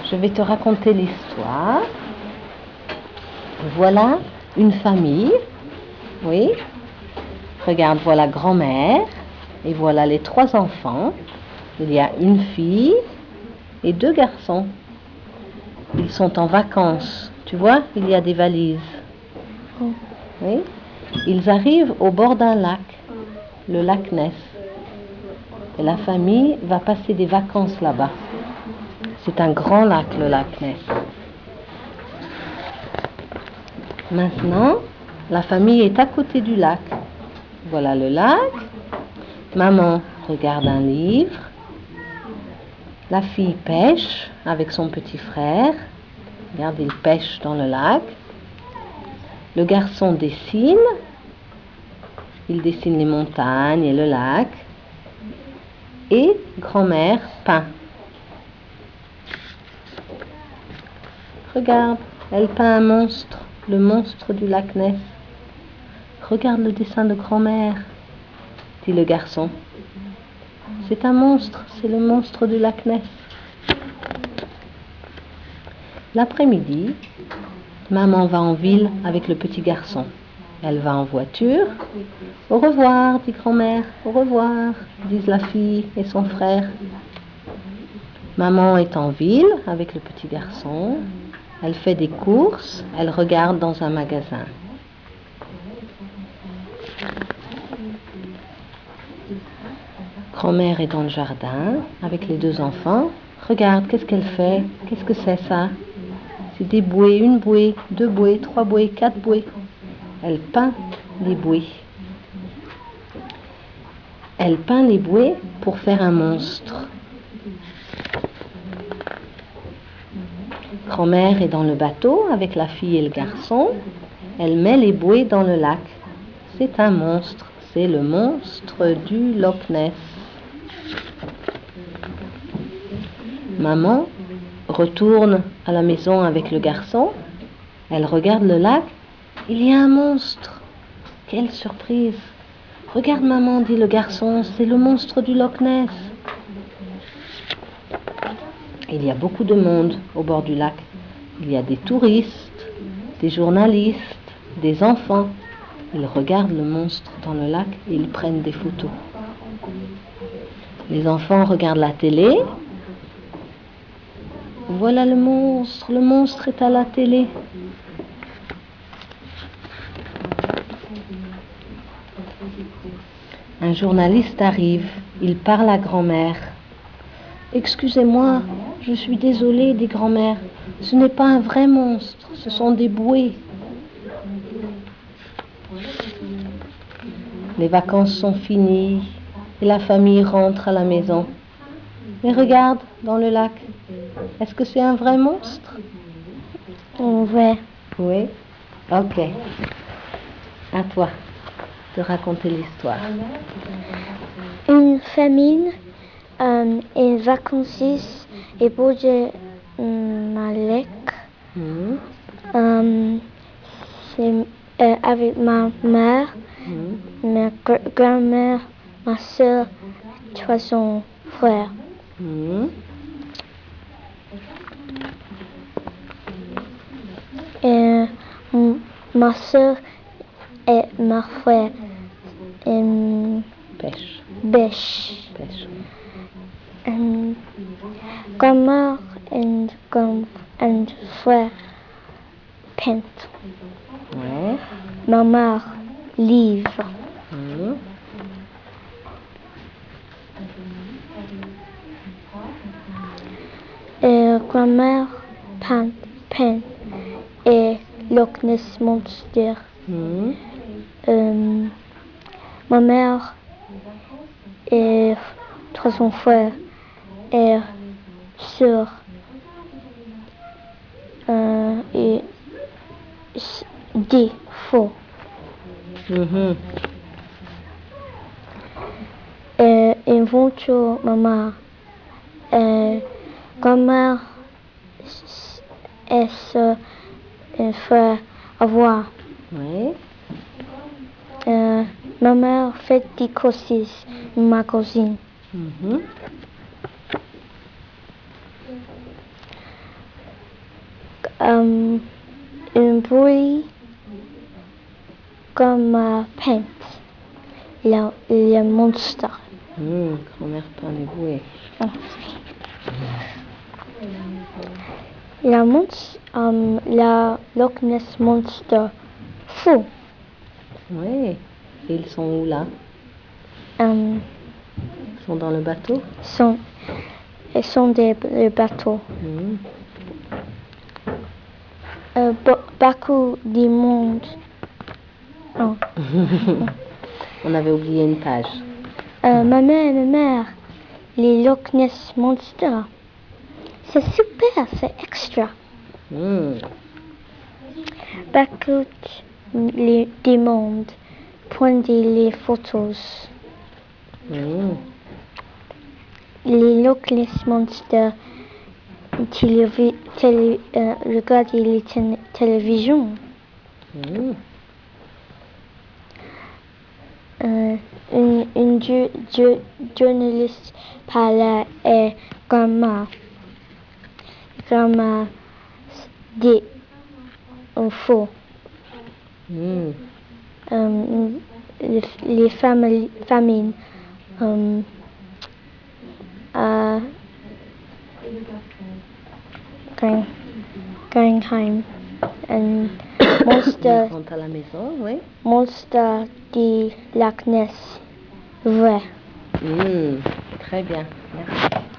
je vais te raconter l'histoire. Voilà une famille, oui. Regarde, voilà grand-mère et voilà les 3 enfants. Il y a une fille et 2 garçons. Ils sont en vacances. Tu vois, il y a des valises. Oui. Ils arrivent au bord d'un lac, le lac Ness. Et la famille va passer des vacances là-bas. C'est un grand lac, le lac Ness. Maintenant, la famille est à côté du lac. Voilà le lac. Maman regarde un livre. La fille pêche avec son petit frère. Regarde, il pêche dans le lac. Le garçon dessine. Il dessine les montagnes et le lac. Et grand-mère peint. Regarde, elle peint un monstre, le monstre du lac Ness. Regarde le dessin de grand-mère, dit le garçon. C'est un monstre, c'est le monstre du lac Ness. L'après-midi, maman va en ville avec le petit garçon. Elle va en voiture. Au revoir, dit grand-mère. Au revoir, disent la fille et son frère. Maman est en ville avec le petit garçon. Elle fait des courses. Elle regarde dans un magasin. Grand-mère est dans le jardin avec les 2 enfants. Regarde, qu'est-ce qu'elle fait? Qu'est-ce que c'est ça? C'est des bouées, 1 bouée, 2 bouées, 3 bouées, 4 bouées. Elle peint les bouées. Elle peint les bouées pour faire un monstre. Grand-mère est dans le bateau avec la fille et le garçon. Elle met les bouées dans le lac. C'est un monstre. C'est le monstre du Loch Ness. Maman retourne à la maison avec le garçon. Elle regarde le lac. Il y a un monstre. Quelle surprise! Regarde maman, dit le garçon, c'est le monstre du Loch Ness. Il y a beaucoup de monde au bord du lac. Il y a des touristes, des journalistes, des enfants. Ils regardent le monstre dans le lac et ils prennent des photos. Les enfants regardent la télé. Voilà le monstre est à la télé. Un journaliste arrive, il parle à grand-mère. Excusez-moi, je suis désolée, dit grand-mère. Ce n'est pas un vrai monstre, ce sont des bouées. Les vacances sont finies et la famille rentre à la maison. Mais regarde dans le lac. Est-ce que c'est un vrai monstre? Ouais. Oui. Ok. À toi de raconter l'histoire. Une famille est vacances et bouge Malek. C'est avec ma mère, ma grand-mère, ma soeur, 3 frères. Et ma soeur et ma frère Pêche. bêche. Pêche. Grand-mère and frère peint. Ouais. Ma mère livre. Et grand-mère peint et Loch Ness Monster. Ma mère et 3 frères et sœurs et 10 faux. Et une voiture, maman. Grand-mère et sœur et frère avoir. Oui. Ma mère fait des courses, ma cousine. Une bouée comme peinte. Le monstre. Grand-mère peint les bouées. La Loch Ness Monster fou. Oui. Et ils sont où là? Ils Ils sont dans le bateau? Ils sont des bateaux. Beaucoup de monde. Oh. On avait oublié une page. Ma mère, les Loch Ness Monster. C'est super, c'est extra. Beaucoup de monde prendre les photos. Les Loch Ness Monster regarder les télévisions. Une journaliste parlait et grandma dit faux. Les familles Gangheim and Monster. Rentre à la maison, oui. Monster de Loch Ness. Vrai. Très bien. Merci.